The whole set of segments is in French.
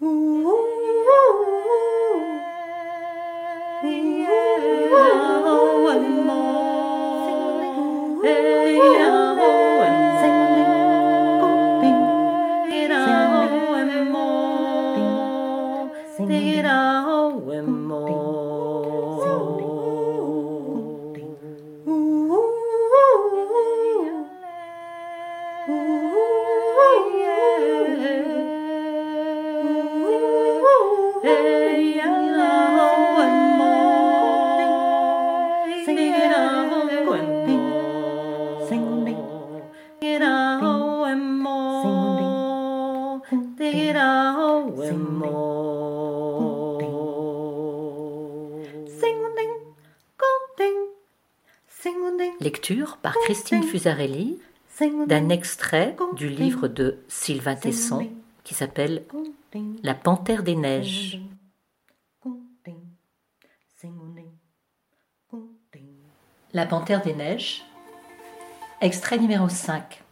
Lecture par Christine Fusarelli d'un extrait du livre de Sylvain Tesson qui s'appelle La Panthère des Neiges. La Panthère des Neiges, extrait numéro 5.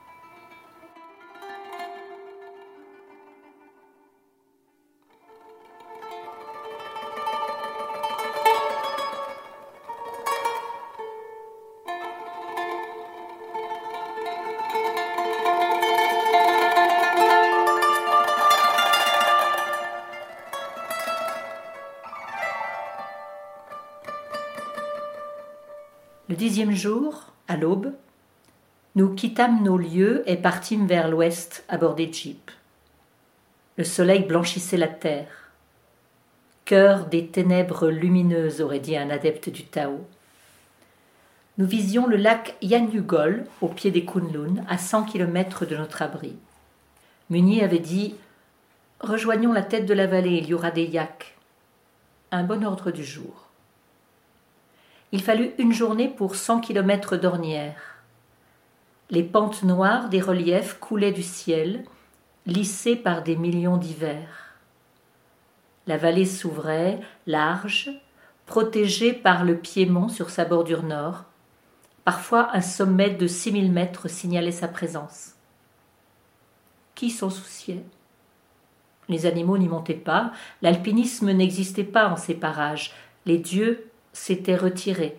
Le 10e jour, à l'aube, nous quittâmes nos lieux et partîmes vers l'ouest à bord des jeeps. Le soleil blanchissait la terre. Cœur des ténèbres lumineuses, aurait dit un adepte du Tao. Nous visions le lac Yanyugol, au pied des Kunlun, à 100 km de notre abri. Munier avait dit « Rejoignons la tête de la vallée, il y aura des yaks. » Un bon ordre du jour. Il fallut une journée pour 100 km d'ornières. Les pentes noires des reliefs coulaient du ciel, lissées par des millions d'hivers. La vallée s'ouvrait, large, protégée par le piémont sur sa bordure nord. Parfois, un sommet de 6000 mètres signalait sa présence. Qui s'en souciait ? Les animaux n'y montaient pas, l'alpinisme n'existait pas en ces parages, les dieux s'étaient retirés.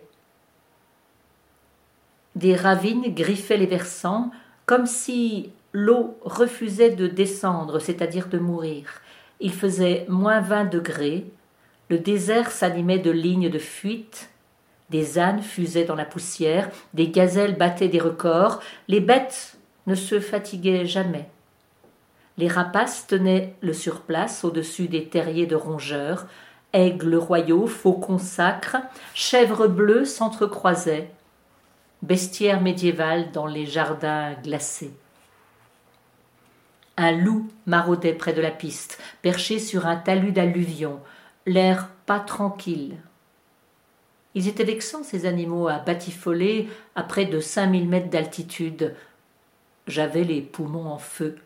Des ravines griffaient les versants, comme si l'eau refusait de descendre, c'est-à-dire de mourir. Il faisait -20 degrés, le désert s'animait de lignes de fuite, des ânes fusaient dans la poussière, des gazelles battaient des records, les bêtes ne se fatiguaient jamais. Les rapaces tenaient le surplace au-dessus des terriers de rongeurs, aigles royaux, faucons sacres, chèvres bleues s'entrecroisaient, bestiaire médiéval dans les jardins glacés. Un loup maraudait près de la piste, perché sur un talus d'alluvions, l'air pas tranquille. Ils étaient vexants, ces animaux, à batifoler à près de 5000 mètres d'altitude. J'avais les poumons en feu.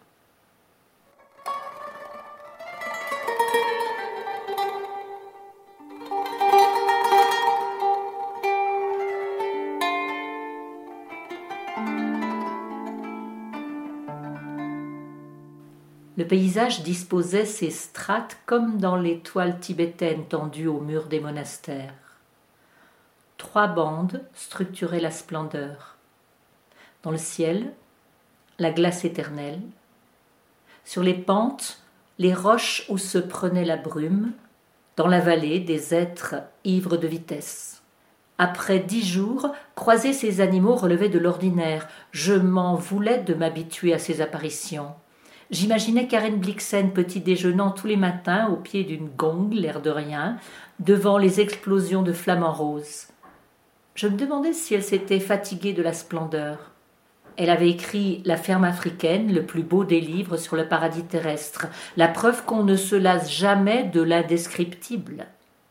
Le paysage disposait ses strates comme dans les toiles tibétaines tendues au mur des monastères. 3 bandes structuraient la splendeur. Dans le ciel, la glace éternelle. Sur les pentes, les roches où se prenait la brume. Dans la vallée, des êtres ivres de vitesse. Après 10 jours, croiser ces animaux relevait de l'ordinaire. Je m'en voulais de m'habituer à ces apparitions. J'imaginais Karen Blixen petit déjeunant tous les matins au pied d'une gong, l'air de rien, devant les explosions de flamants roses. Je me demandais si elle s'était fatiguée de la splendeur. Elle avait écrit La ferme africaine, le plus beau des livres sur le paradis terrestre, la preuve qu'on ne se lasse jamais de l'indescriptible.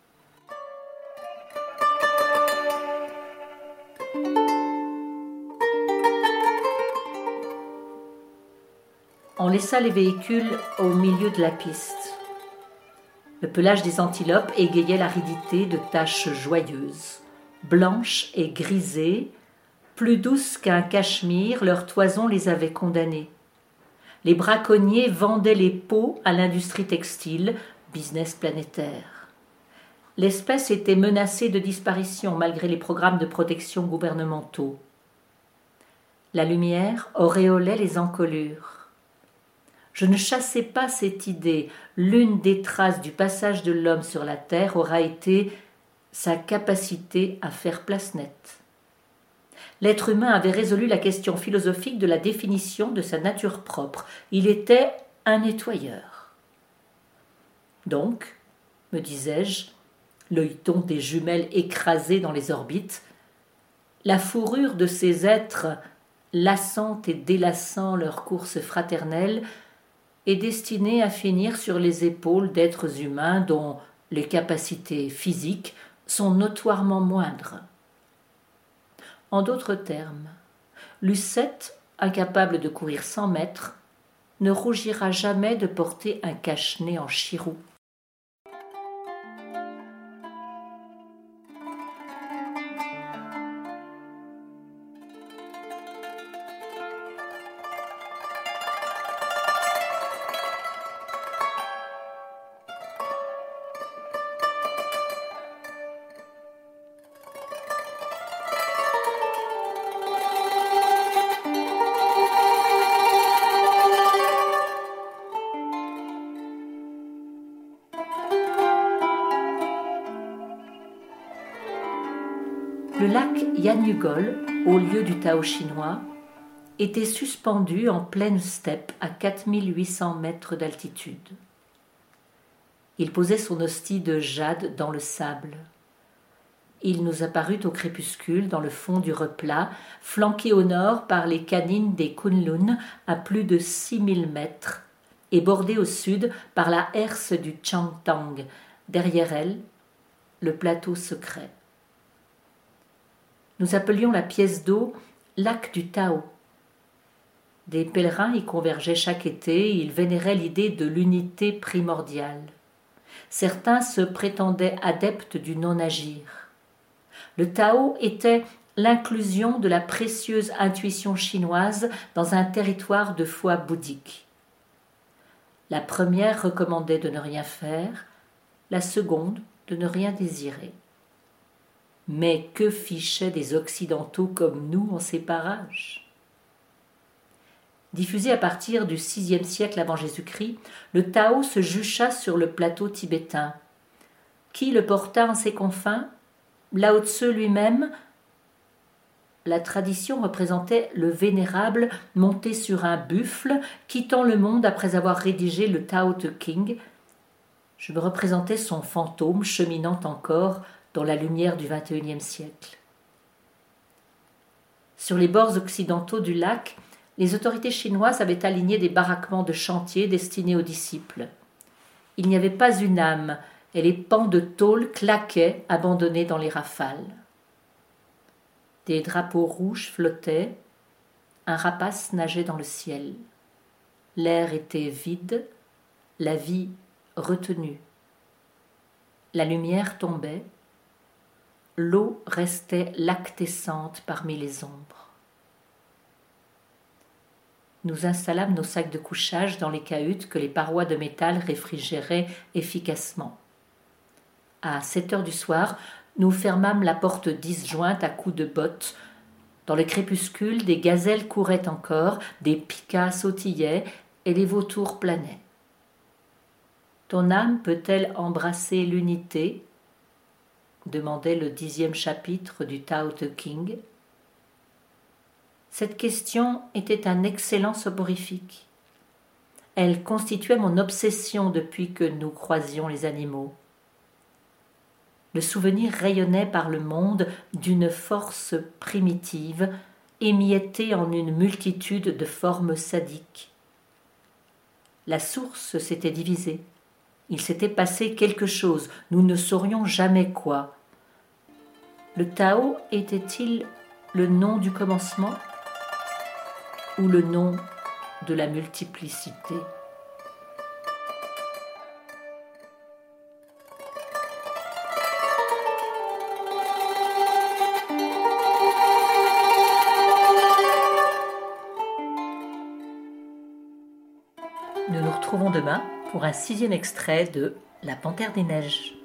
On laissa les véhicules au milieu de la piste. Le pelage des antilopes égayait l'aridité de taches joyeuses. Blanches et grisées, plus douces qu'un cachemire, leur toison les avait condamnées. les braconniers vendaient les peaux à l'industrie textile, business planétaire. L'espèce était menacée de disparition malgré les programmes de protection gouvernementaux. La lumière auréolait les encolures. Je ne chassais pas cette idée. L'une des traces du passage de l'homme sur la Terre aura été sa capacité à faire place nette. L'être humain avait résolu la question philosophique de la définition de sa nature propre. Il était un nettoyeur. Donc, me disais-je, l'œilleton des jumelles écrasées dans les orbites, la fourrure de ces êtres lassant et délassant leur course fraternelle est destinée à finir sur les épaules d'êtres humains dont les capacités physiques sont notoirement moindres. En d'autres termes, Lucette, incapable de courir 100 mètres, ne rougira jamais de porter un cache-nez en chirou. Le lac Yanyugol, au lieu du Tao chinois, était suspendu en pleine steppe à 4800 mètres d'altitude. Il posait son hostie de jade dans le sable. Il nous apparut au crépuscule dans le fond du replat, flanqué au nord par les canines des Kunlun à plus de 6000 mètres et bordé au sud par la herse du Changtang, derrière elle, le plateau secret. Nous appelions la pièce d'eau lac du Tao. Des pèlerins y convergeaient chaque été, ils vénéraient l'idée de l'unité primordiale. Certains se prétendaient adeptes du non-agir. Le Tao était l'inclusion de la précieuse intuition chinoise dans un territoire de foi bouddhique. La première recommandait de ne rien faire, la seconde de ne rien désirer. Mais que fichaient des Occidentaux comme nous en ces parages ? Diffusé à partir du VIe siècle avant Jésus-Christ, le Tao se jucha sur le plateau tibétain. Qui le porta en ses confins ? Lao Tzu lui-même. La tradition représentait le vénérable monté sur un buffle, quittant le monde après avoir rédigé le Tao Te Ching. Je me représentais son fantôme cheminant encore dans la lumière du XXIe siècle. Sur les bords occidentaux du lac, les autorités chinoises avaient aligné des baraquements de chantier destinés aux disciples. Il n'y avait pas une âme, et les pans de tôle claquaient, abandonnés dans les rafales. Des drapeaux rouges flottaient, un rapace nageait dans le ciel. L'air était vide, la vie retenue. La lumière tombait, l'eau restait lactescente parmi les ombres. Nous installâmes nos sacs de couchage dans les cahutes que les parois de métal réfrigéraient efficacement. À 7 heures du soir, nous fermâmes la porte disjointe à coups de bottes. Dans le crépuscule, des gazelles couraient encore, des pikas sautillaient et les vautours planaient. Ton âme peut-elle embrasser l'unité ? Demandait le 10e chapitre du Tao Te Ching. Cette question était un excellent soporifique. Elle constituait mon obsession depuis que nous croisions les animaux. Le souvenir rayonnait par le monde d'une force primitive, émiettée en une multitude de formes sadiques. La source s'était divisée. Il s'était passé quelque chose, nous ne saurions jamais quoi. Le Tao était-il le nom du commencement ou le nom de la multiplicité ? Nous nous retrouvons demain pour un 6e extrait de La Panthère des Neiges.